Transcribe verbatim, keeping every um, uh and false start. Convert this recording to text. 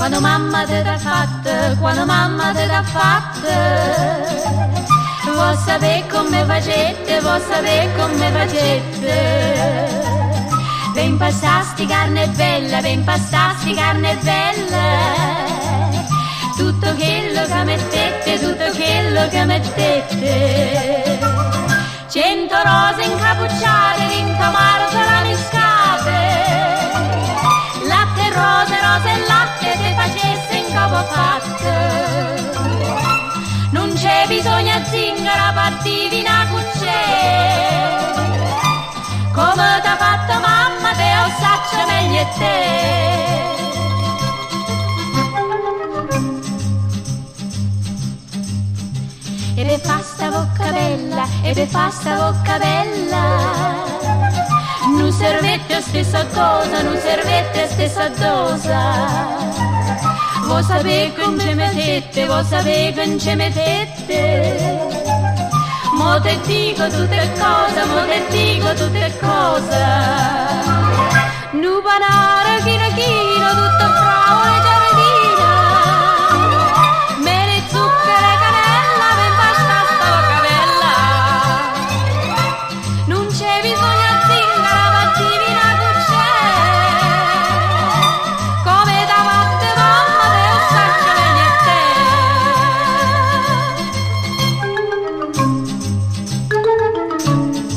quando mamma te l'ha fatta, quando mamma te l'ha fatta. Vuoi sapere come facette, vuoi sapere come facette. Ben passasti carne bella, ben passasti carne bella. Tutto quello che mettete, tutto quello che mettete. Cento rose incappucciate, l'intomaro sarà miscate. Latte e rose, rose e latte, se facesse in capo fatto. Non c'è bisogno zingara, partivi una cucce. Come t'ha fatto mamma, te lo saccio meglio e te. E per fa sta bocca bella, e per fa sta bocca bella. Non servette stessa cosa, non servette stessa dosa. Vuoi sapere che non ci mettete, vuoi sapere che non ci mettete. Mo te dico tutte cose, mo te dico tutte cose.